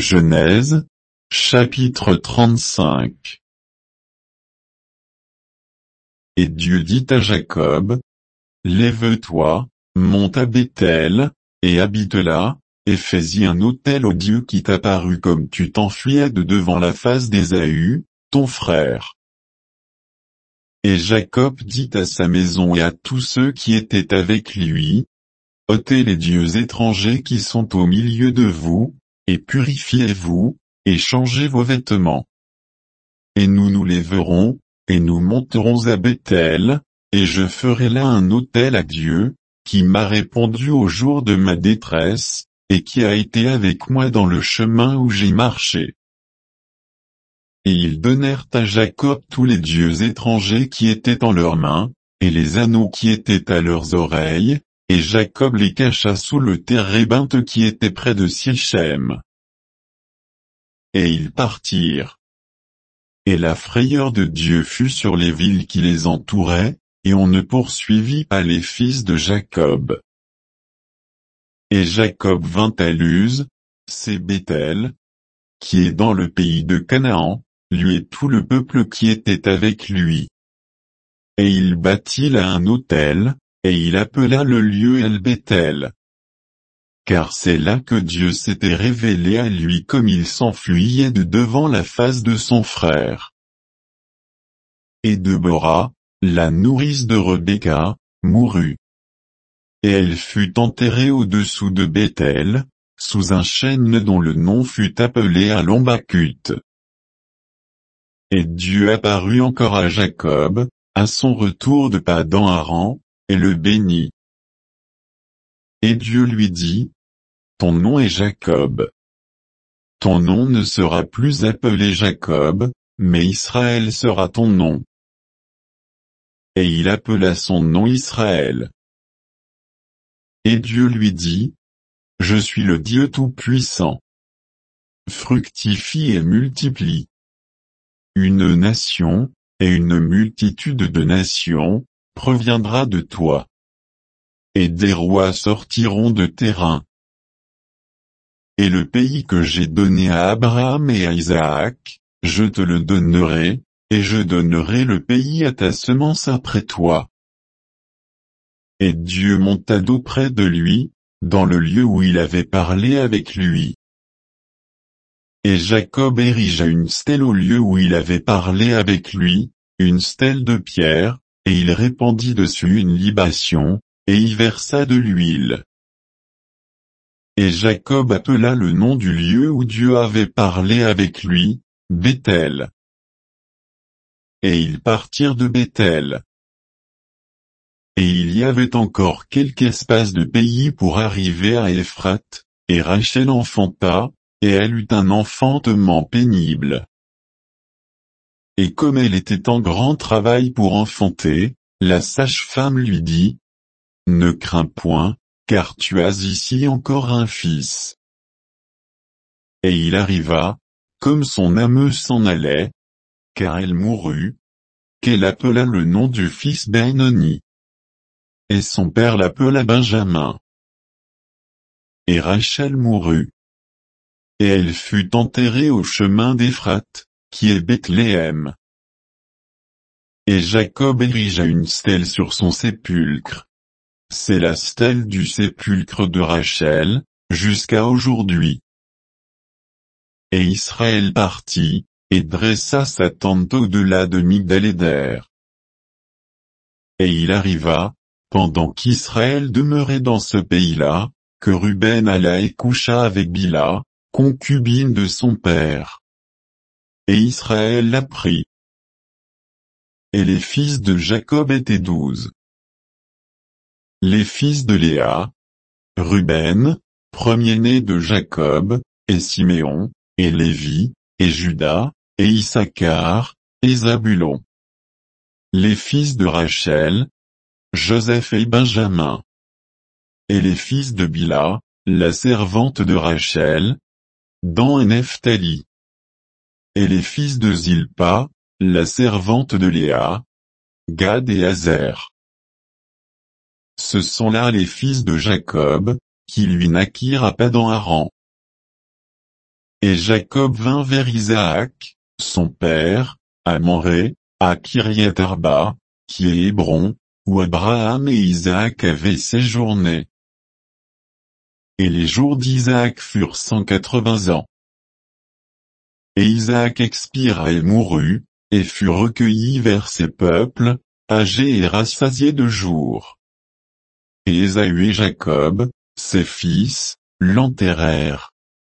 Genèse, chapitre 35. Et Dieu dit à Jacob, lève-toi, monte à Béthel, et habite là, et fais-y un autel au Dieu qui t'apparut comme tu t'enfuyais de devant la face d'Ésaü, ton frère. Et Jacob dit à sa maison et à tous ceux qui étaient avec lui, ôtez les dieux étrangers qui sont au milieu de vous, et purifiez-vous, et changez vos vêtements. Et nous nous lèverons, et nous monterons à Béthel, et je ferai là un autel à Dieu, qui m'a répondu au jour de ma détresse, et qui a été avec moi dans le chemin où j'ai marché. Et ils donnèrent à Jacob tous les dieux étrangers qui étaient en leurs mains, et les anneaux qui étaient à leurs oreilles, et Jacob les cacha sous le térébinthe qui était près de Sichem. Et ils partirent. Et la frayeur de Dieu fut sur les villes qui les entouraient, et on ne poursuivit pas les fils de Jacob. Et Jacob vint à Luz, c'est Béthel, qui est dans le pays de Canaan, lui et tout le peuple qui était avec lui. Et il bâtit là un autel, et il appela le lieu El-Béthel. Car c'est là que Dieu s'était révélé à lui comme il s'enfuyait de devant la face de son frère. Et Deborah, la nourrice de Rebecca, mourut. Et elle fut enterrée au-dessous de Béthel, sous un chêne dont le nom fut appelé à Lombakut. Et Dieu apparut encore à Jacob, à son retour de Padan-Aram, et le bénit. Et Dieu lui dit, ton nom est Jacob. Ton nom ne sera plus appelé Jacob, mais Israël sera ton nom. Et il appela son nom Israël. Et Dieu lui dit, je suis le Dieu Tout-Puissant. Fructifie et multiplie. Une nation, et une multitude de nations, proviendra de toi. Et des rois sortiront de tes reins. Et le pays que j'ai donné à Abraham et à Isaac, je te le donnerai, et je donnerai le pays à ta semence après toi. Et Dieu monta d'auprès de lui, dans le lieu où il avait parlé avec lui. Et Jacob érigea une stèle au lieu où il avait parlé avec lui, une stèle de pierre, et il répandit dessus une libation, et y versa de l'huile. Et Jacob appela le nom du lieu où Dieu avait parlé avec lui, Béthel. Et ils partirent de Béthel. Et il y avait encore quelque espace de pays pour arriver à Ephrate, et Rachel enfanta, et elle eut un enfantement pénible. Et comme elle était en grand travail pour enfanter, la sage-femme lui dit, ne crains point, car tu as ici encore un fils. Et il arriva, comme son âme s'en allait, car elle mourut, qu'elle appela le nom du fils Benoni. Et son père l'appela Benjamin. Et Rachel mourut. Et elle fut enterrée au chemin d'Éphrate, qui est Bethléem. Et Jacob érigea une stèle sur son sépulcre. C'est la stèle du sépulcre de Rachel, jusqu'à aujourd'hui. Et Israël partit, et dressa sa tente au-delà de Migdal-Éder. Et il arriva, pendant qu'Israël demeurait dans ce pays-là, que Ruben alla et coucha avec Bila, concubine de son père. Et Israël la prit. Et les fils de Jacob étaient 12. Les fils de Léa, Ruben, premier-né de Jacob, et Siméon, et Lévi, et Juda, et Issachar, et Zabulon. Les fils de Rachel, Joseph et Benjamin. Et les fils de Bila, la servante de Rachel, Dan et Nephtali. Et les fils de Zilpa, la servante de Léa, Gad et Azer. Ce sont là les fils de Jacob, qui lui naquirent à Padan-Aram. Et Jacob vint vers Isaac, son père, à Morée, à Kiriath-Arba, qui est Hébron, où Abraham et Isaac avaient séjourné. Et les jours d'Isaac furent 180 ans. Et Isaac expira et mourut, et fut recueilli vers ses peuples, âgé et rassasié de jours. Et Ésaü et Jacob, ses fils, l'enterrèrent.